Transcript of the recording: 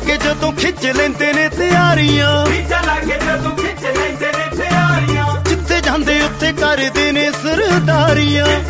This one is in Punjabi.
ਕੇ ਜਦੋਂ ਖਿੱਚ ਲੈਂਦੇ ਨੇ ਤਿਆਰੀਆਂ, ਜਿੱਥੇ ਜਾਂਦੇ ਉੱਥੇ ਕਰਦੇ ਨੇ ਸਰਦਾਰੀਆਂ।